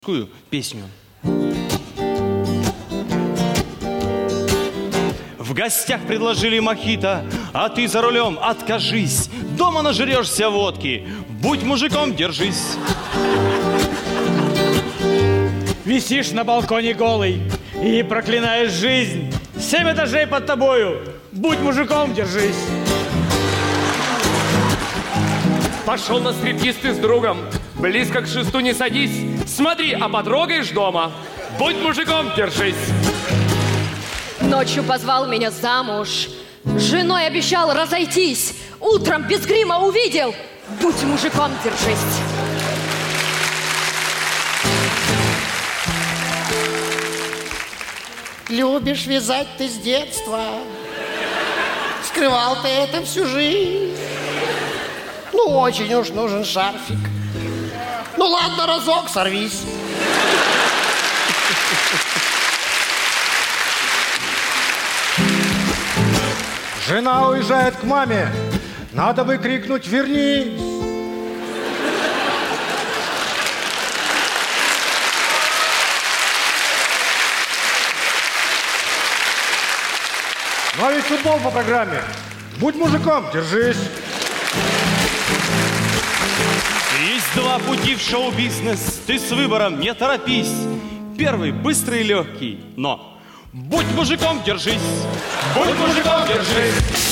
Песню. В гостях предложили мохито, а ты за рулем откажись. Дома нажрешься водки, будь мужиком, держись. Висишь на балконе голый и проклинаешь жизнь. 7 этажей под тобою, будь мужиком, держись. Пошел на стриптиз ты с другом, близко к шесту не садись. Смотри, а потрогаешь дома, будь мужиком, держись. Ночью позвал меня замуж, с женой обещал разойтись. Утром без грима увидел, будь мужиком, держись. Любишь вязать ты с детства, скрывал ты это всю жизнь. Ну, очень уж нужен шарфик. Ну, ладно, разок сорвись. Жена уезжает к маме, надо бы крикнуть «Вернись!». Ну а ведь футбол по программе. Будь мужиком, держись. Есть два пути в шоу-бизнес, ты с выбором не торопись. Первый быстрый и легкий, но будь мужиком, держись. Будь мужиком, держись.